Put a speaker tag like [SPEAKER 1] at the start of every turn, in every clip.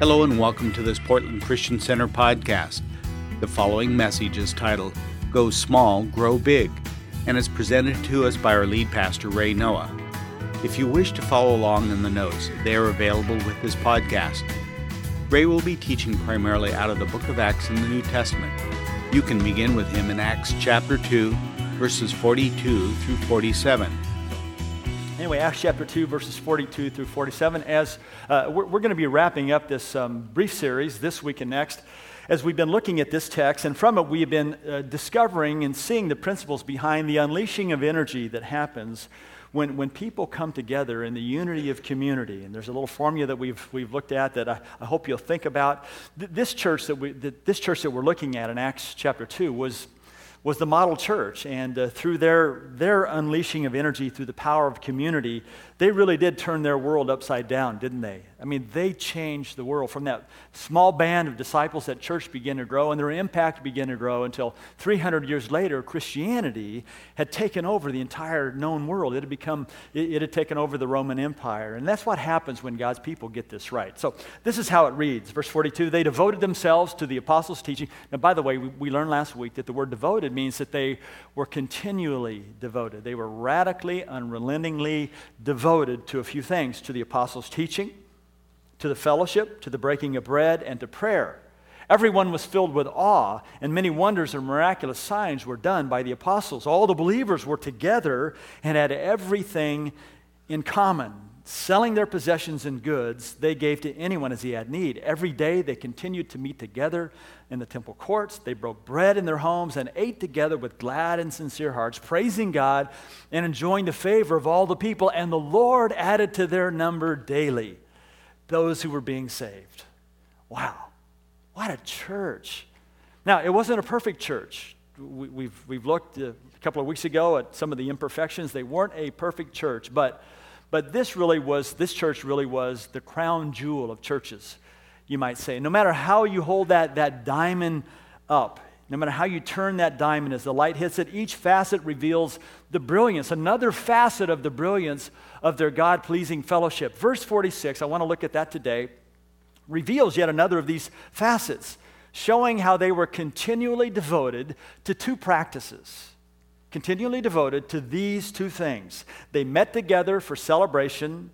[SPEAKER 1] Hello and welcome to this Portland Christian Center podcast. The following message is titled, Go Small, Grow Big, and is presented to us by our lead pastor, Ray Noah. If you wish to follow along in the notes, they are available with this podcast. Ray will be teaching primarily out of the book of Acts in the New Testament. You can begin with him in Acts chapter 2, verses 42 through 47.
[SPEAKER 2] Anyway, Acts chapter 2, verses 42 through 47, as we're going to be wrapping up this brief series this week and next, as we've been looking at this text, and from it we've been discovering and seeing the principles behind the unleashing of energy that happens when people come together in the unity of community. And there's a little formula that we've looked at that I hope you'll think about. This church that we're looking at in Acts chapter 2 was the model church, and through their unleashing of energy through the power of community, they really did turn their world upside down, didn't they? I mean, they changed the world. From that small band of disciples, that church began to grow, and their impact began to grow until 300 years later, Christianity had taken over the entire known world. It had taken over the Roman Empire, and that's what happens when God's people get this right. So this is how it reads, verse 42, they devoted themselves to the apostles' teaching. Now, by the way, we learned last week that the word devoted means that they were continually devoted. They were radically, unrelentingly devoted to a few things: to the apostles' teaching, to the fellowship, to the breaking of bread, and to prayer. Everyone was filled with awe, and many wonders and miraculous signs were done by the apostles. All the believers were together and had everything in common. Selling their possessions and goods, they gave to anyone as he had need. Every day they continued to meet together in the temple courts. They broke bread in their homes and ate together with glad and sincere hearts, praising God and enjoying the favor of all the people. And the Lord added to their number daily those who were being saved. Wow, what a church. Now, it wasn't a perfect church. We've looked a couple of weeks ago at some of the imperfections. They weren't a perfect church, but this church really was the crown jewel of churches, you might say. No matter how you hold that diamond up, no matter how you turn that diamond as the light hits it, each facet reveals the brilliance, another facet of the brilliance of their God-pleasing fellowship. Verse 46, I want to look at that today, reveals yet another of these facets, showing how they were continually devoted to two practices. Continually devoted to these two things. They met together for celebration,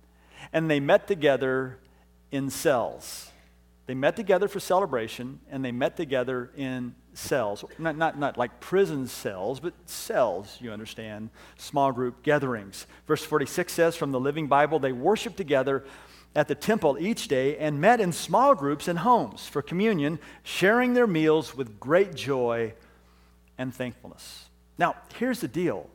[SPEAKER 2] and they met together in cells. They met together for celebration, and they met together in cells. Not like prison cells, but cells, you understand, small group gatherings. Verse 46 says from the Living Bible, they worshiped together at the temple each day and met in small groups in homes for communion, sharing their meals with great joy and thankfulness. Now, here's the deal.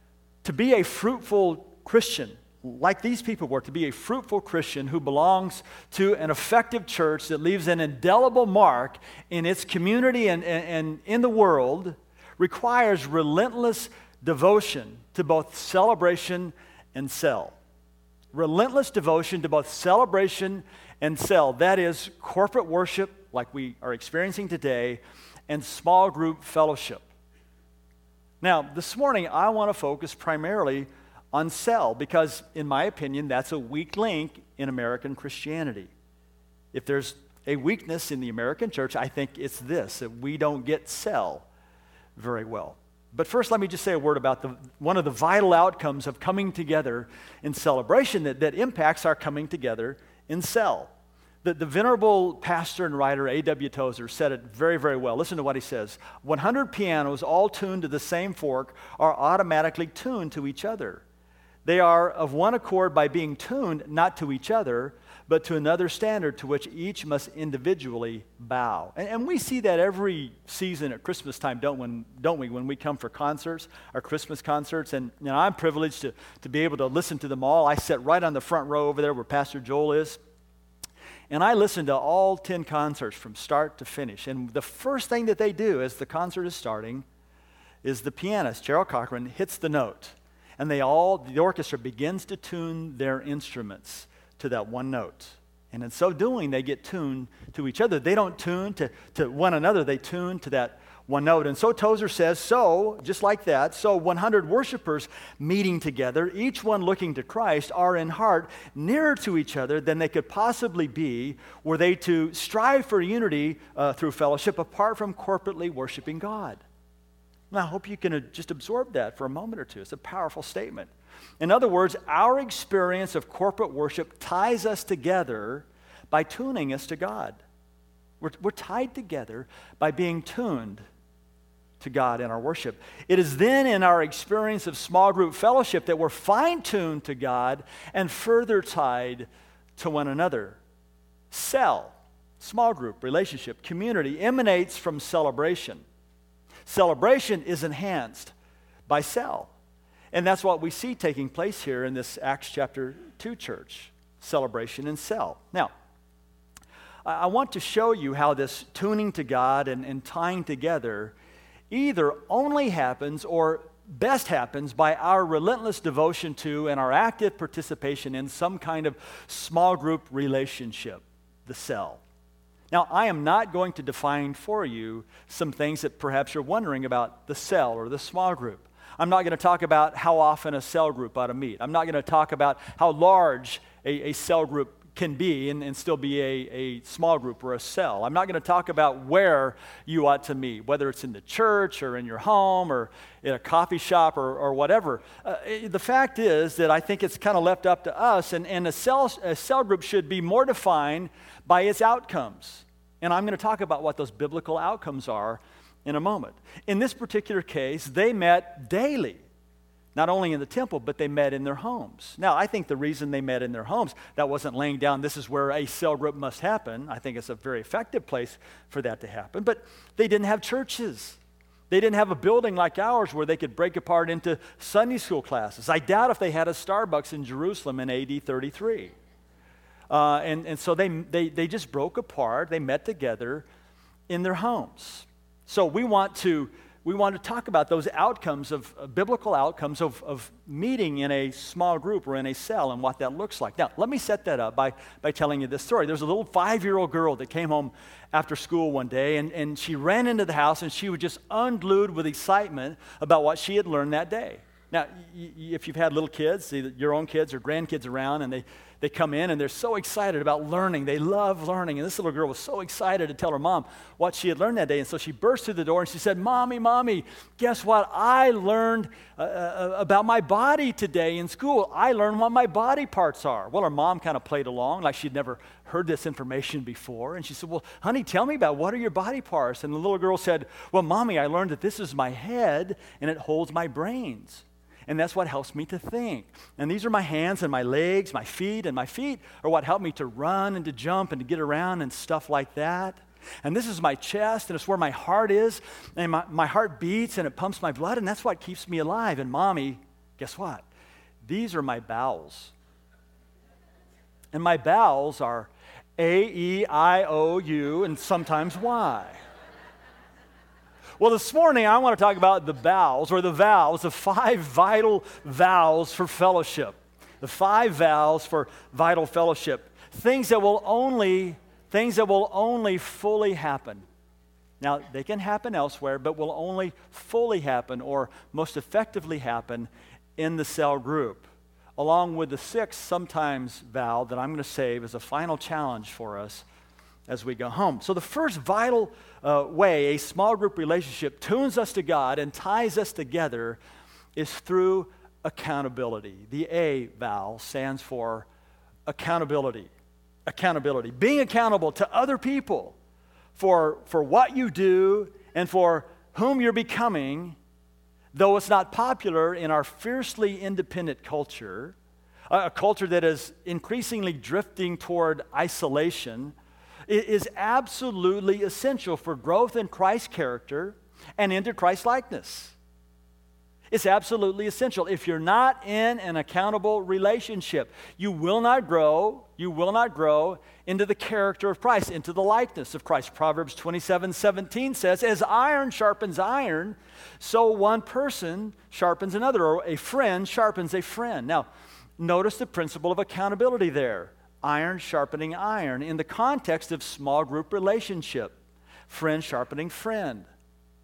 [SPEAKER 2] To be a fruitful Christian, like these people were, to be a fruitful Christian who belongs to an effective church that leaves an indelible mark in its community and in the world, requires relentless devotion to both celebration and cell. Relentless devotion to both celebration and cell. That is corporate worship, like we are experiencing today, and small group fellowship. Now, this morning, I want to focus primarily on cell because, in my opinion, that's a weak link in American Christianity. If there's a weakness in the American church, I think it's this, that we don't get cell very well. But first, let me just say a word about one of the vital outcomes of coming together in celebration that impacts our coming together in cell. The venerable pastor and writer A.W. Tozer said it very, very well. Listen to what he says. 100 pianos all tuned to the same fork are automatically tuned to each other. They are of one accord by being tuned not to each other, but to another standard to which each must individually bow. And we see that every season at Christmas time, don't we, when we come for concerts, our Christmas concerts. And I'm privileged to be able to listen to them all. I sit right on the front row over there where Pastor Joel is. And I listen to all 10 concerts from start to finish. And the first thing that they do as the concert is starting is the pianist, Gerald Cochran, hits the note. And the orchestra begins to tune their instruments to that one note. And in so doing, they get tuned to each other. They don't tune to one another. They tune to that one note. And so Tozer says, so, just like that, so 100 worshipers meeting together, each one looking to Christ, are in heart nearer to each other than they could possibly be were they to strive for unity through fellowship apart from corporately worshiping God. And I hope you can just absorb that for a moment or two. It's a powerful statement. In other words, our experience of corporate worship ties us together by tuning us to God. We're tied together by being tuned to God in our worship. It is then in our experience of small group fellowship that we're fine-tuned to God and further tied to one another. Cell, small group, relationship, community, emanates from celebration. Celebration is enhanced by cell. And that's what we see taking place here in this Acts chapter 2 church, celebration and cell. Now, I want to show you how this tuning to God and tying together either only happens or best happens by our relentless devotion to and our active participation in some kind of small group relationship, the cell. Now, I am not going to define for you some things that perhaps you're wondering about the cell or the small group. I'm not going to talk about how often a cell group ought to meet. I'm not going to talk about how large a cell group can be and still be a small group or a cell. I'm not going to talk about where you ought to meet, whether it's in the church or in your home or in a coffee shop or whatever. The fact is that I think it's kind of left up to us, and a cell group should be more defined by its outcomes. And I'm going to talk about what those biblical outcomes are in a moment. In this particular case, they met daily. Not only in the temple, but they met in their homes. Now, I think the reason they met in their homes, that wasn't laying down, this is where a cell group must happen. I think it's a very effective place for that to happen. But they didn't have churches. They didn't have a building like ours where they could break apart into Sunday school classes. I doubt if they had a Starbucks in Jerusalem in AD 33. And so they just broke apart. They met together in their homes. So we want to talk about those outcomes of biblical outcomes of meeting in a small group or in a cell and what that looks like. Now, let me set that up by telling you this story. There's a little 5-year-old girl that came home after school one day, and she ran into the house, and she was just unglued with excitement about what she had learned that day. Now, if you've had little kids, either your own kids or grandkids around, and they come in and they're so excited about learning. They love learning. And this little girl was so excited to tell her mom what she had learned that day. And so she burst through the door and she said, Mommy, guess what? I learned about my body today in school. I learned what my body parts are. Well, her mom kind of played along like she'd never heard this information before. And she said, well, honey, tell me about what are your body parts? And the little girl said, well, Mommy, I learned that this is my head and it holds my brains. And that's what helps me to think. And these are my hands and my legs, my feet, and my feet are what help me to run and to jump and to get around and stuff like that. And this is my chest, and it's where my heart is, and my heart beats, and it pumps my blood, and that's what keeps me alive. And Mommy, guess what? These are my bowels. And my bowels are A, E, I, O, U, and sometimes Y. Well, this morning I want to talk about the vows, or the vows, the 5 vital vows for fellowship. The 5 vows for vital fellowship. Things that will only fully happen. Now, they can happen elsewhere, but will only fully happen or most effectively happen in the cell group. Along with the 6th sometimes vow that I'm going to save as a final challenge for us as we go home. So the first vital way a small group relationship tunes us to God and ties us together is through accountability. The A vow stands for accountability. Accountability. Being accountable to other people for what you do and for whom you're becoming, though it's not popular in our fiercely independent culture, a culture that is increasingly drifting toward isolation, it is absolutely essential for growth in Christ's character and into Christ's likeness. It's absolutely essential. If you're not in an accountable relationship, you will not grow into the character of Christ, into the likeness of Christ. Proverbs 27:17 says, as iron sharpens iron, so one person sharpens another, or a friend sharpens a friend. Now, notice the principle of accountability there. Iron sharpening iron in the context of small group relationship. Friend sharpening friend.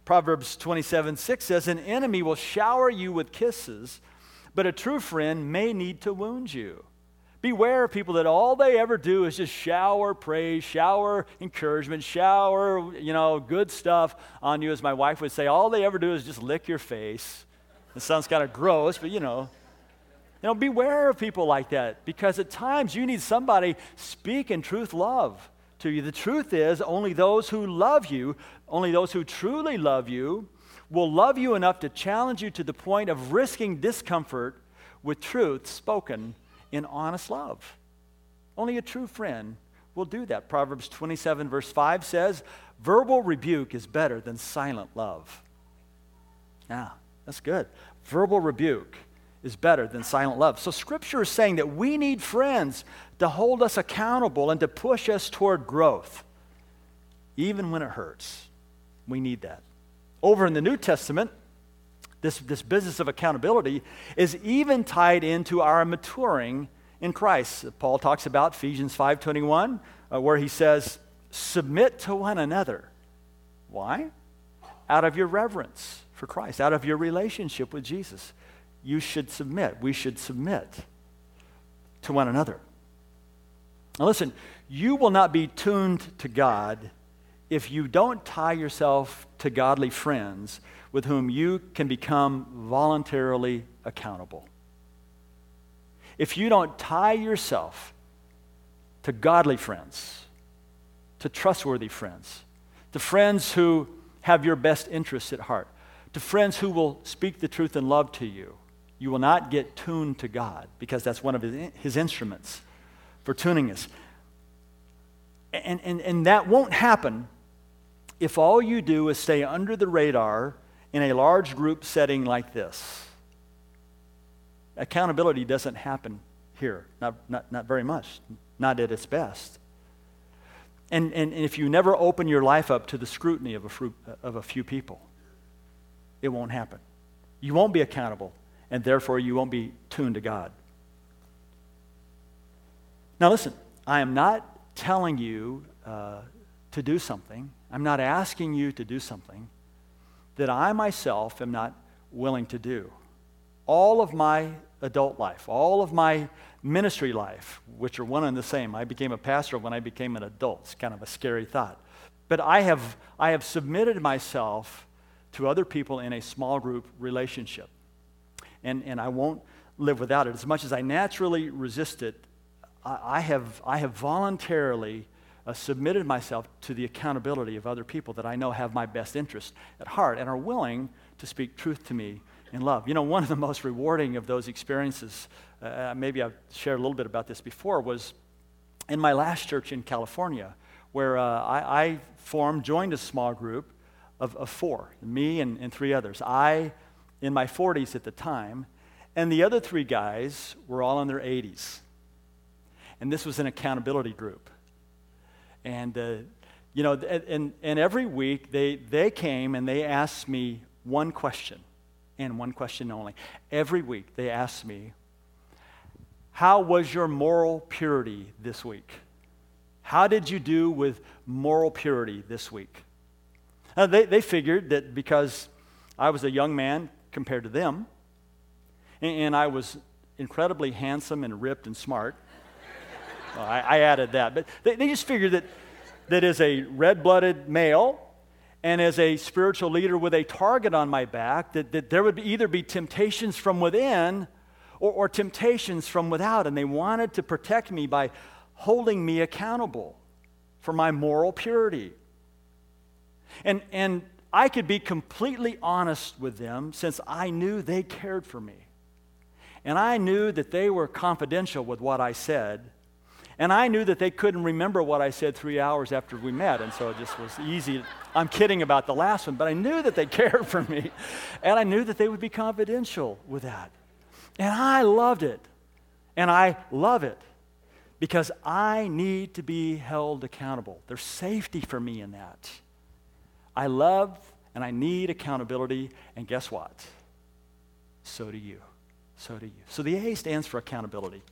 [SPEAKER 2] Proverbs 27:6 says, an enemy will shower you with kisses, but a true friend may need to wound you. Beware of people that all they ever do is just shower praise, shower encouragement, shower, good stuff on you. As my wife would say, all they ever do is just lick your face. It sounds kind of gross, but beware of people like that, because at times you need somebody speaking truth love to you. The truth is, only those who love you, only those who truly love you, will love you enough to challenge you to the point of risking discomfort with truth spoken in honest love. Only a true friend will do that. Proverbs 27 verse 5 says, verbal rebuke is better than silent love. Yeah, that's good. Verbal rebuke is better than silent love. So Scripture is saying that we need friends to hold us accountable and to push us toward growth, even when it hurts. We need that. Over in the New Testament, this business of accountability is even tied into our maturing in Christ. Paul talks about Ephesians 5:21, where he says, submit to one another. Why? Out of your reverence for Christ, out of your relationship with Jesus. You should submit. We should submit to one another. Now listen, you will not be tuned to God if you don't tie yourself to godly friends with whom you can become voluntarily accountable. If you don't tie yourself to godly friends, to trustworthy friends, to friends who have your best interests at heart, to friends who will speak the truth in love to you, you will not get tuned to God, because that's one of his instruments for tuning us. And that won't happen if all you do is stay under the radar in a large group setting like this. Accountability doesn't happen here, not very much, not at its best. And if you never open your life up to the scrutiny of a few people, it won't happen. You won't be accountable, and therefore you won't be tuned to God. Now listen, I am not telling you to do something. I'm not asking you to do something that I myself am not willing to do. All of my adult life, all of my ministry life, which are one and the same. I became a pastor when I became an adult. It's kind of a scary thought. But I have submitted myself to other people in a small group relationship. And I won't live without it. As much as I naturally resist it, I have voluntarily submitted myself to the accountability of other people that I know have my best interest at heart and are willing to speak truth to me in love. One of the most rewarding of those experiences, maybe I've shared a little bit about this before, was in my last church in California, where I joined a small group of four, me and three others. I, in my 40s at the time, and the other three guys were all in their 80s. And this was an accountability group. And, and every week they came and they asked me one question, and one question only. Every week they asked me, how was your moral purity this week? How did you do with moral purity this week? They figured that because I was a young man compared to them, and I was incredibly handsome and ripped and smart. Well, I added that, but they just figured that as a red-blooded male and as a spiritual leader with a target on my back, that there would either be temptations from within or temptations from without, and they wanted to protect me by holding me accountable for my moral purity. And I could be completely honest with them since I knew they cared for me. And I knew that they were confidential with what I said. And I knew that they couldn't remember what I said 3 hours after we met, and so it just was easy. I'm kidding about the last one, but I knew that they cared for me, and I knew that they would be confidential with that. And I loved it, and I love it, because I need to be held accountable. There's safety for me in that. I love and I need accountability, and guess what? So do you. So do you. So the A stands for accountability.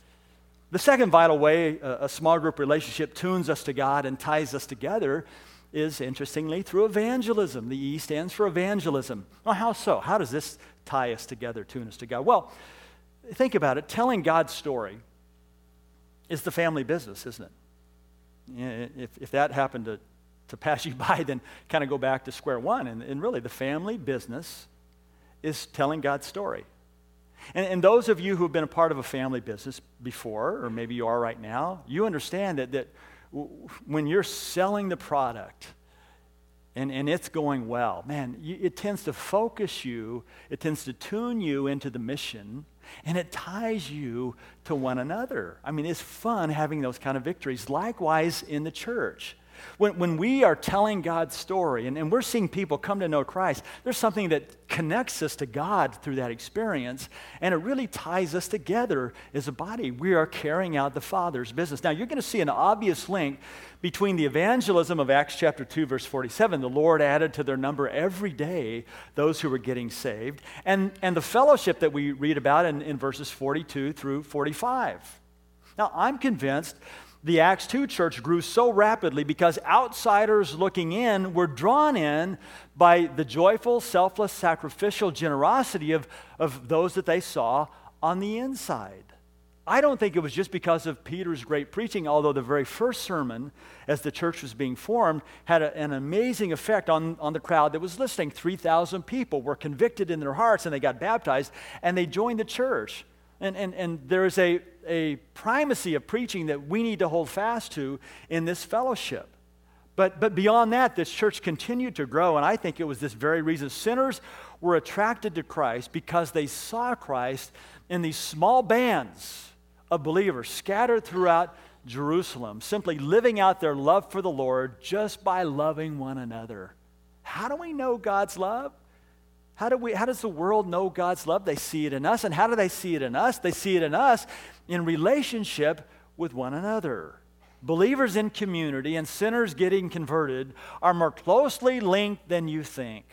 [SPEAKER 2] The second vital way a small group relationship tunes us to God and ties us together is, interestingly, through evangelism. The E stands for evangelism. Well, how so? How does this tie us together, tune us to God? Well, think about it. Telling God's story is the family business, isn't it? If that happened to pass you by, then kind of go back to square one. And really, the family business is telling God's story. And those of you who have been a part of a family business before, or maybe you are right now, you understand that when you're selling the product and it's going well, man, it tends to focus you, it tends to tune you into the mission, and it ties you to one another. I mean, it's fun having those kind of victories. Likewise in the church. When we are telling God's story and we're seeing people come to know Christ, there's something that connects us to God through that experience, and it really ties us together as a body. We are carrying out the Father's business. Now, you're going to see an obvious link between the evangelism of Acts chapter 2, verse 47, the Lord added to their number every day those who were getting saved, and the fellowship that we read about in verses 42 through 45. Now, I'm convinced the Acts 2 church grew so rapidly because outsiders looking in were drawn in by the joyful, selfless, sacrificial generosity of those that they saw on the inside. I don't think it was just because of Peter's great preaching, although the very first sermon as the church was being formed had an amazing effect on the crowd that was listening. 3,000 people were convicted in their hearts and they got baptized and they joined the church. And there is a primacy of preaching that we need to hold fast to in this fellowship. But beyond that, this church continued to grow, and I think it was this very reason. Sinners were attracted to Christ because they saw Christ in these small bands of believers scattered throughout Jerusalem, simply living out their love for the Lord just by loving one another. How do we know God's love? How does the world know God's love? They see it in us. And how do they see it in us? They see it in us in relationship with one another. Believers in community and sinners getting converted are more closely linked than you think.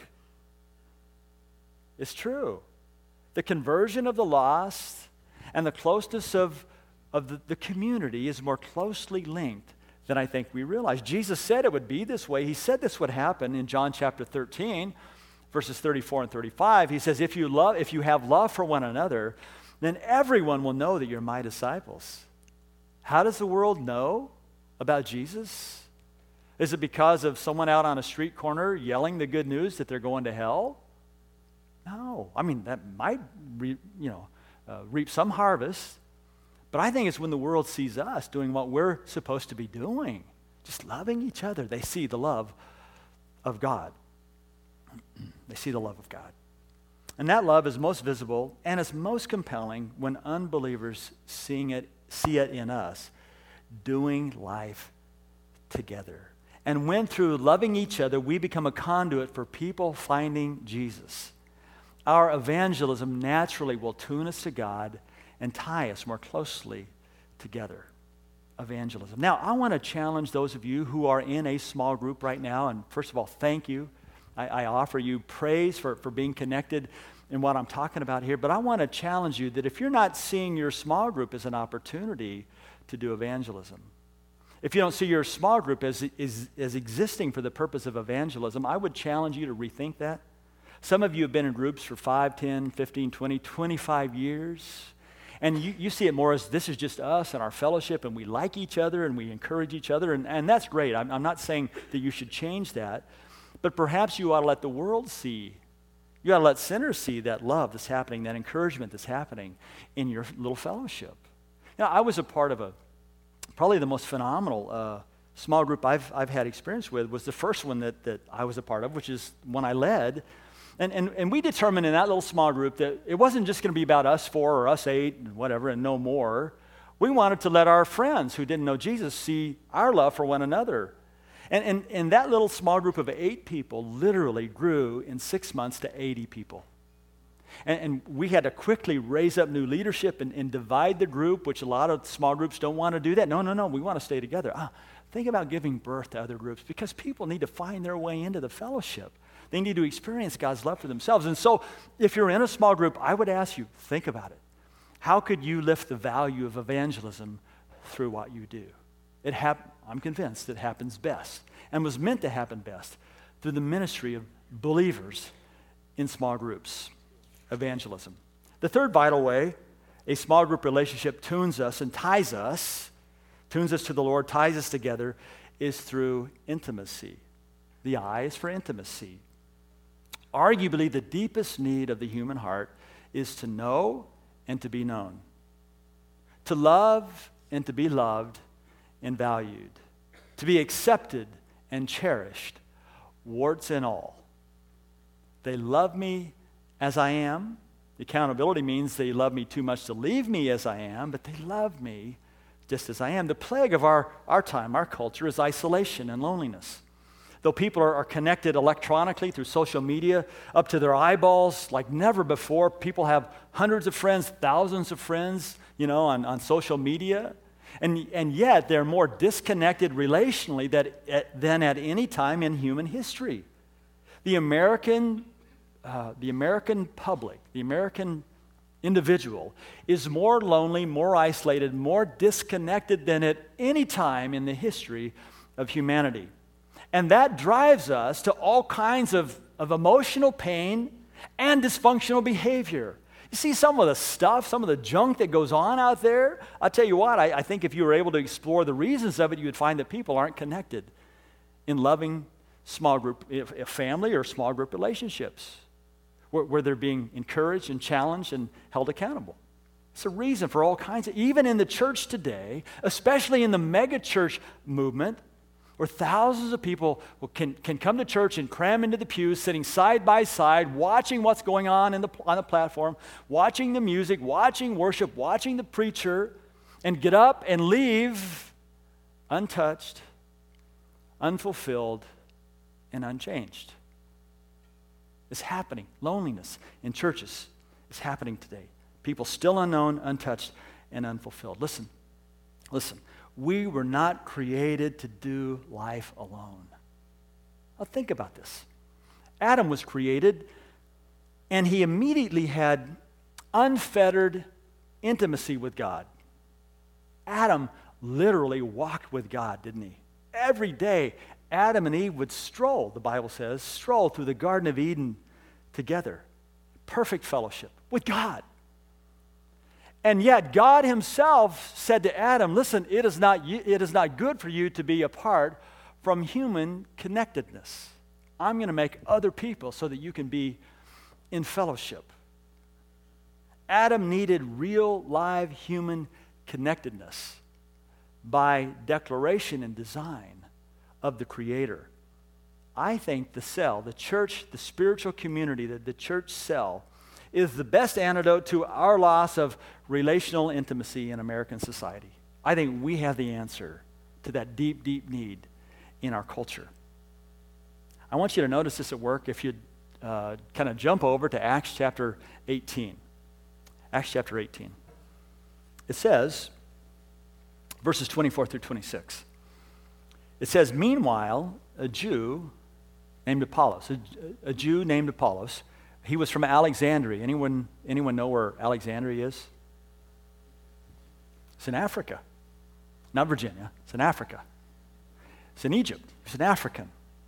[SPEAKER 2] It's true. The conversion of the lost and the closeness of the community is more closely linked than I think we realize. Jesus said it would be this way. He said this would happen in John chapter 13. Verses 34 and 35, he says, if you have love for one another, then everyone will know that you're my disciples. How does the world know about Jesus? Is it because of someone out on a street corner yelling the good news that they're going to hell? No. I mean, that might reap some harvest, but I think it's when the world sees us doing what we're supposed to be doing, just loving each other. They see the love of God. They see the love of God. And that love is most visible and it's most compelling when unbelievers see it in us doing life together. And when through loving each other, we become a conduit for people finding Jesus. Our evangelism naturally will tune us to God and tie us more closely together. Evangelism. Now, I want to challenge those of you who are in a small group right now. And first of all, thank you. I offer you praise for being connected in what I'm talking about here, but I want to challenge you that if you're not seeing your small group as an opportunity to do evangelism, if you don't see your small group as existing for the purpose of evangelism, I would challenge you to rethink that. Some of you have been in groups for 5, 10, 15, 20, 25 years, and you see it more as this is just us and our fellowship, and we like each other and we encourage each other, and that's great. I'm not saying that you should change that. But perhaps you ought to let the world see, you ought to let sinners see that love that's happening, that encouragement that's happening in your little fellowship. Now, I was a part of probably the most phenomenal small group I've had experience with was the first one that I was a part of, which is one I led. And we determined in that little small group that it wasn't just going to be about us 4 or us 8 and whatever and no more. We wanted to let our friends who didn't know Jesus see our love for one another. And that little small group of 8 people literally grew in 6 months to 80 people. And we had to quickly raise up new leadership and divide the group, which a lot of small groups don't want to do that. No, we want to stay together. Think about giving birth to other groups because people need to find their way into the fellowship. They need to experience God's love for themselves. And so if you're in a small group, I would ask you, think about it. How could you lift the value of evangelism through what you do? I'm convinced it happens best and was meant to happen best through the ministry of believers in small groups, evangelism. The third vital way a small group relationship tunes us to the Lord, ties us together, is through intimacy. The I is for intimacy. Arguably, the deepest need of the human heart is to know and to be known, to love and to be loved and valued, to be accepted and cherished, warts and all. They love me as I am. The accountability means they love me too much to leave me as I am, but they love me just as I am. The plague of our time, our culture, is isolation and loneliness. Though people are connected electronically through social media up to their eyeballs like never before, people have hundreds of friends, thousands of friends, on social media. And yet they're more disconnected relationally than at any time in human history. The American public, the American individual, is more lonely, more isolated, more disconnected than at any time in the history of humanity. And that drives us to all kinds of emotional pain and dysfunctional behavior. You see some of the stuff, some of the junk that goes on out there. I'll tell you what, I think if you were able to explore the reasons of it, you would find that people aren't connected in loving small group, family or small group relationships, where they're being encouraged and challenged and held accountable. It's a reason for all kinds of, even in the church today, especially in the mega church movement, where thousands of people can come to church and cram into the pews, sitting side by side, watching what's going on on the platform, watching the music, watching worship, watching the preacher, and get up and leave untouched, unfulfilled, and unchanged. It's happening. Loneliness in churches is happening today. People still unknown, untouched, and unfulfilled. Listen. We were not created to do life alone. Now think about this. Adam was created, and he immediately had unfettered intimacy with God. Adam literally walked with God, didn't he? Every day, Adam and Eve would stroll, the Bible says, through the Garden of Eden together. Perfect fellowship with God. And yet God himself said to Adam, listen, it is not good for you to be apart from human connectedness. I'm going to make other people so that you can be in fellowship. Adam needed real, live human connectedness by declaration and design of the Creator. I think the church, the spiritual community, the church cell, is the best antidote to our loss of relational intimacy in American society. I think we have the answer to that deep, deep need in our culture. I want you to notice this at work if you'd kind of jump over to Acts chapter 18. Acts chapter 18. It says, verses 24 through 26. It says, meanwhile, a Jew named Apollos, he was from Alexandria. Anyone know where Alexandria is? It's in Africa. Not Virginia. It's in Africa. It's in Egypt. He's an African.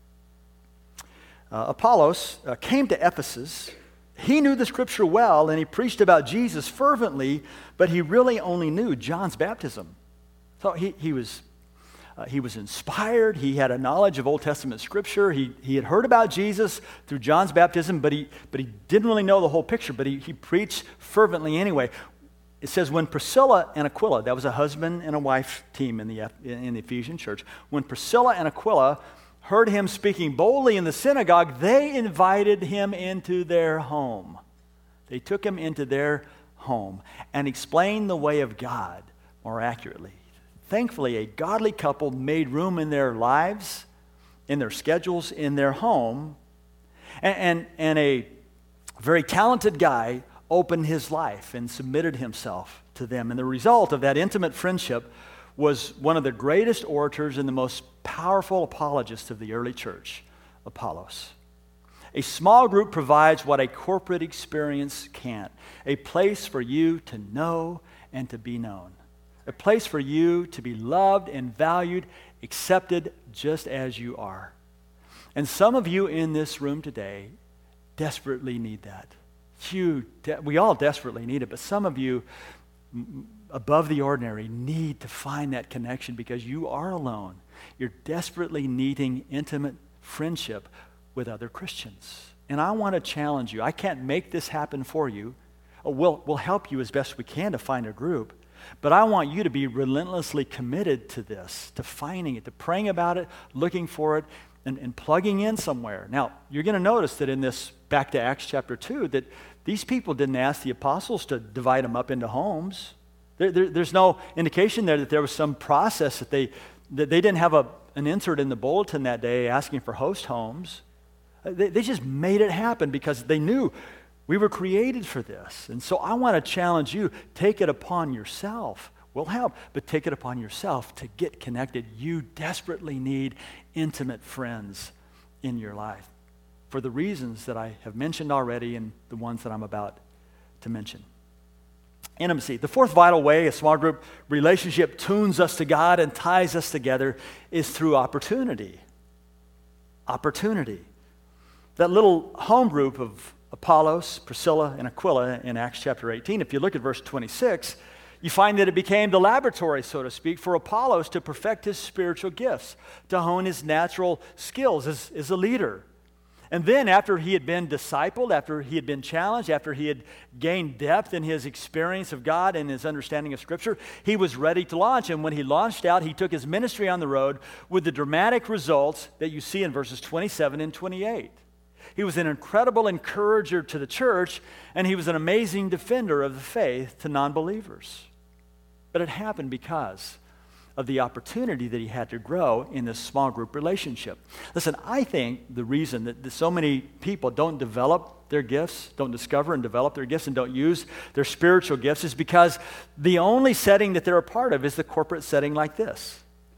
[SPEAKER 2] Apollos came to Ephesus. He knew the scripture well, and he preached about Jesus fervently, but he really only knew John's baptism. So he was inspired. He had a knowledge of Old Testament scripture. He had heard about Jesus through John's baptism, but he didn't really know the whole picture, but he preached fervently anyway. It says, when Priscilla and Aquila, that was a husband and a wife team in the Ephesian church, when Priscilla and Aquila heard him speaking boldly in the synagogue, they invited him into their home. They took him into their home and explained the way of God more accurately. Thankfully, a godly couple made room in their lives, in their schedules, in their home, and a very talented guy opened his life and submitted himself to them. And the result of that intimate friendship was one of the greatest orators and the most powerful apologists of the early church, Apollos. A small group provides what a corporate experience can't, a place for you to know and to be known. A place for you to be loved and valued, accepted just as you are. And some of you in this room today desperately need that. We all desperately need it, but some of you, above the ordinary, need to find that connection because you are alone. You're desperately needing intimate friendship with other Christians. And I want to challenge you. I can't make this happen for you. We'll help you as best we can to find a group. But I want you to be relentlessly committed to this, to finding it, to praying about it, looking for it, and plugging in somewhere. Now, you're going to notice that in this, back to Acts chapter 2, that these people didn't ask the apostles to divide them up into homes. There's no indication there that there was some process that they didn't have an insert in the bulletin that day asking for host homes. They just made it happen because they knew we were created for this. And so I want to challenge you, take it upon yourself. We'll help, but take it upon yourself to get connected. You desperately need intimate friends in your life for the reasons that I have mentioned already and the ones that I'm about to mention. Intimacy. The fourth vital way a small group relationship tunes us to God and ties us together is through opportunity. Opportunity. That little home group of Apollos, Priscilla, and Aquila in Acts chapter 18, if you look at verse 26, you find that it became the laboratory, so to speak, for Apollos to perfect his spiritual gifts, to hone his natural skills as a leader. And then after he had been discipled, after he had been challenged, after he had gained depth in his experience of God and his understanding of Scripture, he was ready to launch. And when he launched out, he took his ministry on the road with the dramatic results that you see in verses 27 and 28. He was an incredible encourager to the church, and he was an amazing defender of the faith to non-believers. But it happened because of the opportunity that he had to grow in this small group relationship. Listen, I think the reason that so many people don't develop their gifts, don't discover and develop their gifts, and don't use their spiritual gifts is because the only setting that they're a part of is the corporate setting like this,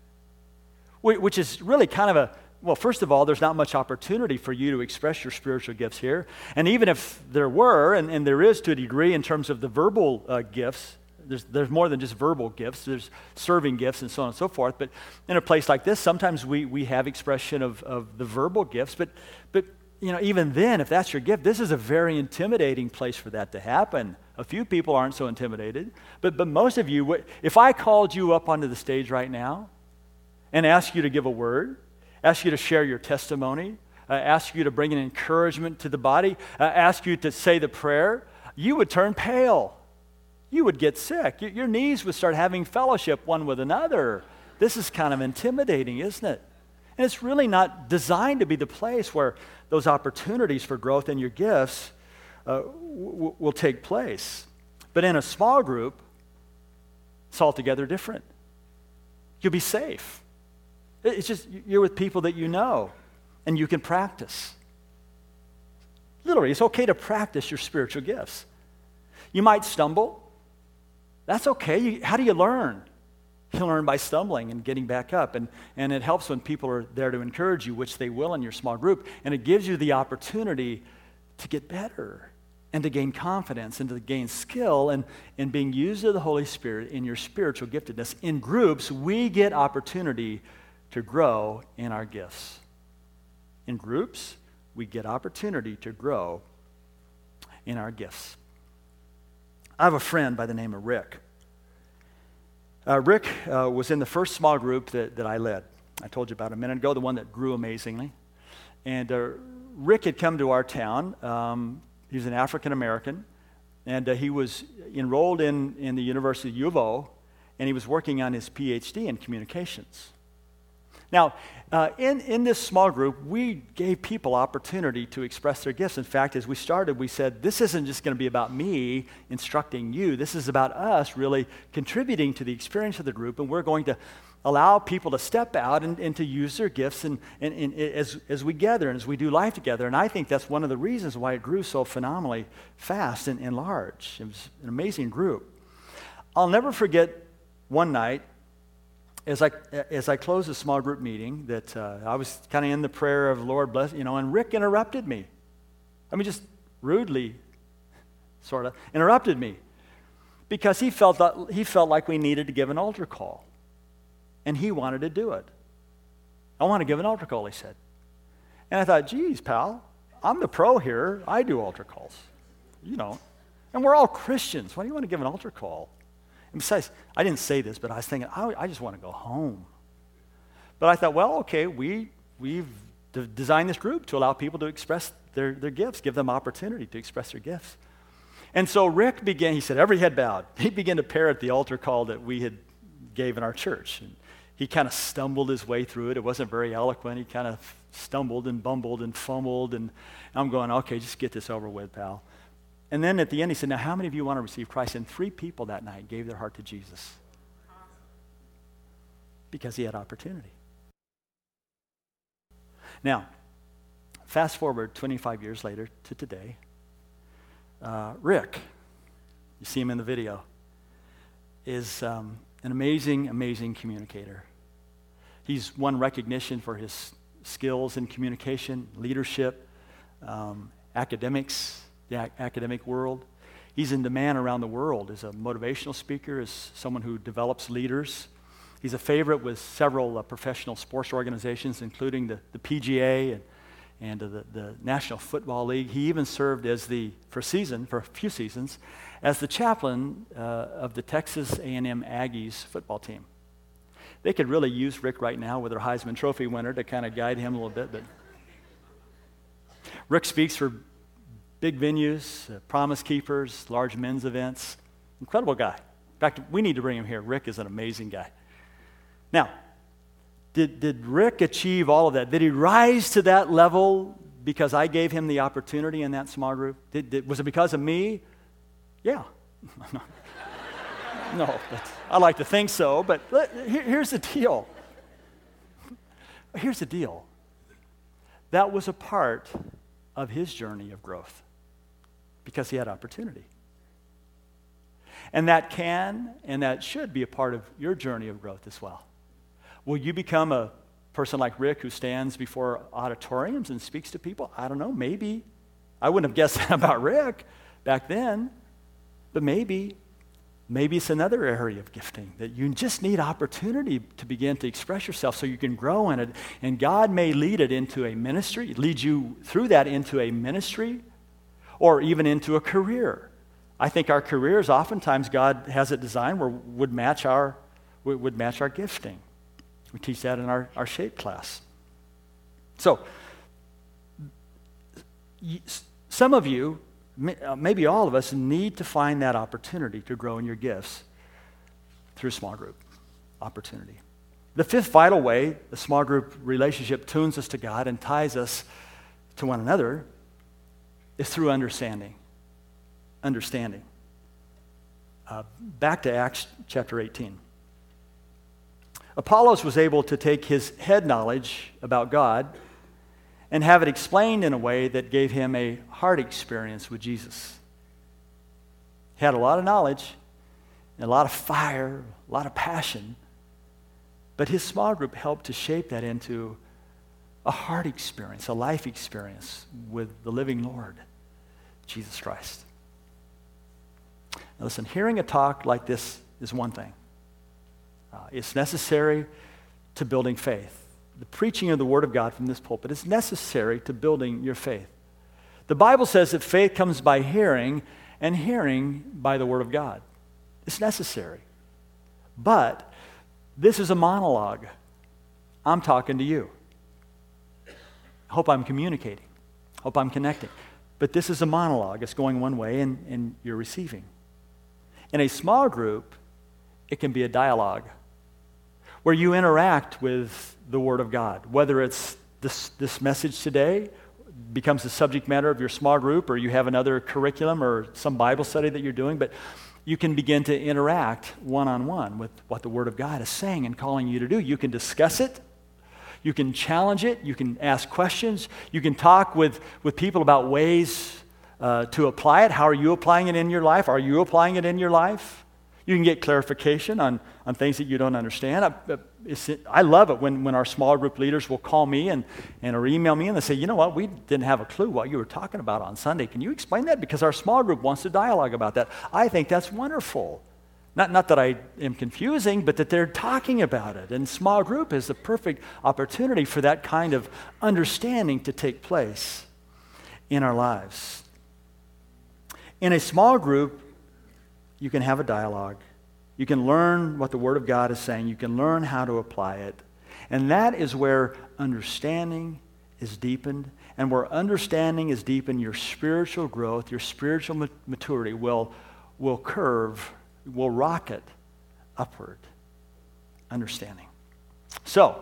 [SPEAKER 2] which is really kind of well, first of all, there's not much opportunity for you to express your spiritual gifts here. And even if there were, and there is to a degree in terms of the verbal gifts, there's more than just verbal gifts. There's serving gifts and so on and so forth. But in a place like this, sometimes we have expression of the verbal gifts. But even then, if that's your gift, this is a very intimidating place for that to happen. A few people aren't so intimidated. But most of you, if I called you up onto the stage right now and asked you to give a word, ask you to share your testimony, ask you to bring an encouragement to the body, ask you to say the prayer, you would turn pale. You would get sick. Your knees would start having fellowship one with another. This is kind of intimidating, isn't it? And it's really not designed to be the place where those opportunities for growth in your gifts will take place. But in a small group, it's altogether different. You'll be safe. It's just you're with people that you know, and you can practice. Literally, it's okay to practice your spiritual gifts. You might stumble. That's okay. How do you learn? You learn by stumbling and getting back up. And it helps when people are there to encourage you, which they will in your small group. And it gives you the opportunity to get better and to gain confidence and to gain skill and being used of the Holy Spirit in your spiritual giftedness. In groups, we get opportunity to grow in our gifts. In groups, we get opportunity to grow in our gifts. I have a friend by the name of Rick. Rick was in the first small group that I led. I told you about a minute ago, the one that grew amazingly. And Rick had come to our town. He was an African American, and he was enrolled in the University of U of O, and he was working on his PhD in communications. Now, in this small group, we gave people opportunity to express their gifts. In fact, as we started, we said, this isn't just going to be about me instructing you. This is about us really contributing to the experience of the group, and we're going to allow people to step out and to use their gifts and as we gather and as we do life together. And I think that's one of the reasons why it grew so phenomenally fast and large. It was an amazing group. I'll never forget one night, as I closed a small group meeting, that I was kind of in the prayer of Lord bless, and Rick interrupted me. I mean, just rudely, sort of, interrupted me. because he felt like we needed to give an altar call. And he wanted to do it. I want to give an altar call, he said. And I thought, geez, pal, I'm the pro here. I do altar calls. You don't. And we're all Christians. Why do you want to give an altar call? And besides, I didn't say this, but I was thinking, I just want to go home. But I thought, well, okay, we've designed this group to allow people to express their gifts, give them opportunity to express their gifts. And so Rick began, he said, every head bowed. He began to parrot the altar call that we had gave in our church. And he kind of stumbled his way through it. It wasn't very eloquent. He kind of stumbled and bumbled and fumbled. And I'm going, okay, just get this over with, pal. And then at the end, he said, now how many of you want to receive Christ? And 3 people that night gave their heart to Jesus. Because he had opportunity. Now, fast forward 25 years later to today. Rick, you see him in the video, is an amazing, amazing communicator. He's won recognition for his skills in communication, leadership, academics, the academic world. He's in demand around the world as a motivational speaker, as someone who develops leaders. He's a favorite with several professional sports organizations, including the PGA and the National Football League. He even served for a few seasons, as the chaplain of the Texas A&M Aggies football team. They could really use Rick right now with their Heisman Trophy winner to kind of guide him a little bit. But Rick speaks for big venues, Promise Keepers, large men's events. Incredible guy. In fact, we need to bring him here. Rick is an amazing guy. Now, did Rick achieve all of that? Did he rise to that level because I gave him the opportunity in that small group? Was it because of me? Yeah. No, but I like to think so, but here's the deal. Here's the deal. That was a part of his journey of growth because he had opportunity. And that can and that should be a part of your journey of growth as well. Will you become a person like Rick who stands before auditoriums and speaks to people? I don't know, maybe. I wouldn't have guessed that about Rick back then, but maybe it's another area of gifting that you just need opportunity to begin to express yourself so you can grow in it. And God may lead it into a ministry, lead you through that into a ministry or even into a career. I think our careers, oftentimes God has it designed where would match our gifting. We teach that in our shape class. So, some of you, maybe all of us, need to find that opportunity to grow in your gifts through small group opportunity. The 5th vital way the small group relationship tunes us to God and ties us to one another is through understanding. Back to Acts chapter 18. Apollos was able to take his head knowledge about God and have it explained in a way that gave him a heart experience with Jesus. He had a lot of knowledge, and a lot of fire, a lot of passion, but his small group helped to shape that into a heart experience, a life experience with the living Lord, Jesus Christ. Now listen, hearing a talk like this is one thing. It's necessary to building faith. The preaching of the Word of God from this pulpit is necessary to building your faith. The Bible says that faith comes by hearing, and hearing by the Word of God. It's necessary. But this is a monologue. I'm talking to you. I hope I'm communicating. Hope I'm connecting. But this is a monologue. It's going one way, and you're receiving. In a small group, it can be a dialogue where you interact with the Word of God. Whether it's this message today becomes the subject matter of your small group, or you have another curriculum or some Bible study that you're doing, but you can begin to interact one-on-one with what the Word of God is saying and calling you to do. You can discuss it. You can challenge it. You can ask questions. You can talk with people about ways to apply it. How are you applying it in your life? Are you applying it in your life? You can get clarification on things that you don't understand. I love it when our small group leaders will call me and or email me and they say, you know what, we didn't have a clue what you were talking about on Sunday. Can you explain that? Because our small group wants to dialogue about that. I think that's wonderful. Not that I am confusing, but that they're talking about it. And small group is the perfect opportunity for that kind of understanding to take place in our lives. In a small group, you can have a dialogue. You can learn what the Word of God is saying. You can learn how to apply it. And that is where understanding is deepened. And where understanding is deepened, your spiritual growth, your spiritual maturity will rocket upward. Understanding. So,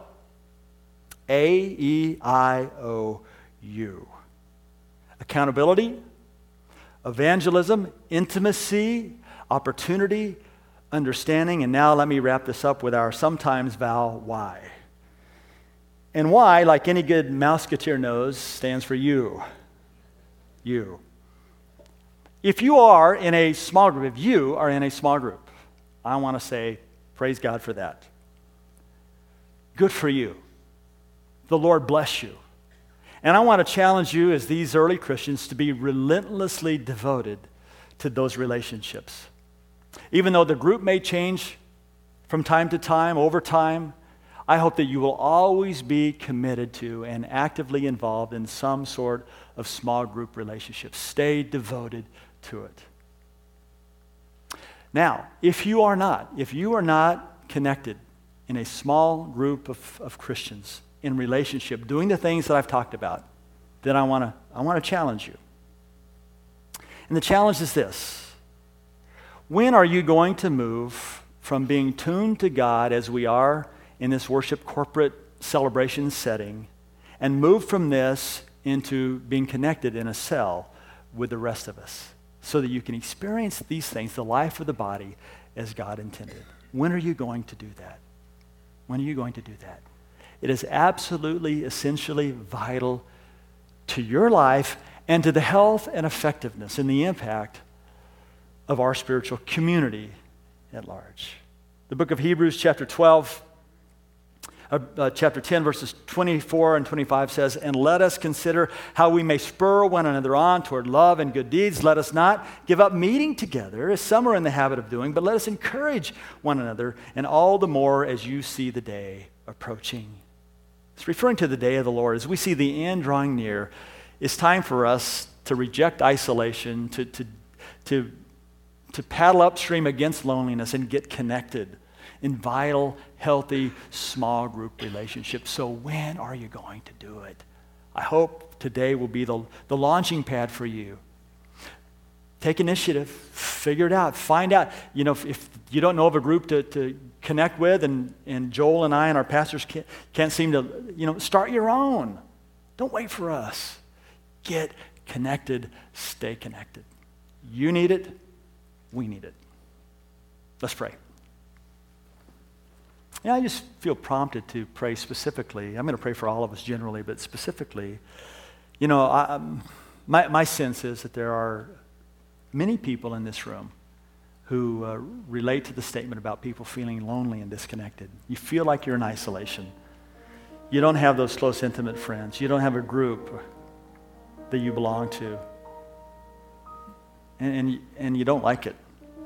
[SPEAKER 2] AEIOU. Accountability, evangelism, intimacy, opportunity, understanding, and now let me wrap this up with our sometimes vowel Y. And Y, like any good Mouseketeer knows, stands for you. You. If you are in a small group, I want to say, praise God for that. Good for you. The Lord bless you. And I want to challenge you as these early Christians to be relentlessly devoted to those relationships. Even though the group may change from time to time, over time, I hope that you will always be committed to and actively involved in some sort of small group relationship. Stay devoted to it. Now, if you are not connected in a small group of Christians in relationship, doing the things that I've talked about, then I want to challenge you. And the challenge is this. When are you going to move from being tuned to God as we are in this worship corporate celebration setting and move from this into being connected in a cell with the rest of us so that you can experience these things, the life of the body, as God intended? When are you going to do that? When are you going to do that? It is absolutely, essentially vital to your life and to the health and effectiveness and the impact of our spiritual community at large. The book of Hebrews, chapter 10, verses 24 and 25 says, "And let us consider how we may spur one another on toward love and good deeds. Let us not give up meeting together, as some are in the habit of doing, but let us encourage one another, and all the more as you see the day approaching." It's referring to the day of the Lord. As we see the end drawing near, it's time for us to reject isolation, to paddle upstream against loneliness and get connected in vital, healthy, small group relationships. So when are you going to do it? I hope today will be the launching pad for you. Take initiative, figure it out, find out. If you don't know of a group to connect with, and Joel and I and our pastors can't seem to, start your own. Don't wait for us. Get connected, stay connected. You need it. We need it. Let's pray. I just feel prompted to pray specifically. I'm going to pray for all of us generally, but specifically, my sense is that there are many people in this room who relate to the statement about people feeling lonely and disconnected. You feel like you're in isolation. You don't have those close, intimate friends. You don't have a group that you belong to. And you don't like it.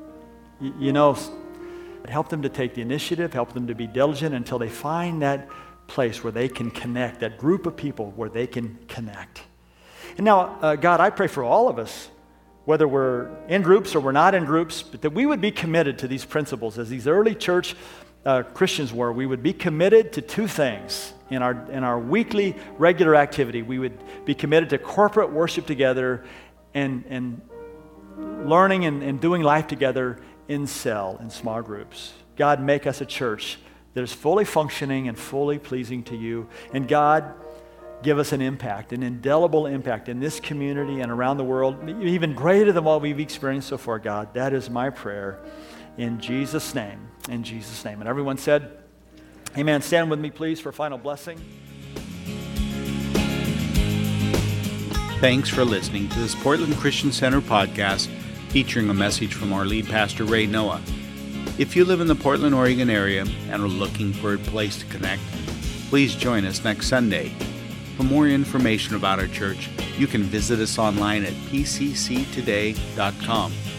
[SPEAKER 2] Help them to take the initiative, help them to be diligent until they find that place where they can connect, that group of people where they can connect. And now, God, I pray for all of us, whether we're in groups or we're not in groups, but that we would be committed to these principles as these early church Christians were. We would be committed to two things in our weekly regular activity. We would be committed to corporate worship together and learning and doing life together in small groups. God, make us a church that is fully functioning and fully pleasing to you. And God, give us an impact, an indelible impact in this community and around the world, even greater than what we've experienced so far, God. That is my prayer in Jesus' name. In Jesus' name. And everyone said, amen. Stand with me, please, for a final blessing.
[SPEAKER 1] Thanks for listening to this Portland Christian Center podcast featuring a message from our lead pastor, Ray Noah. If you live in the Portland, Oregon area and are looking for a place to connect, please join us next Sunday. For more information about our church, you can visit us online at pcctoday.com.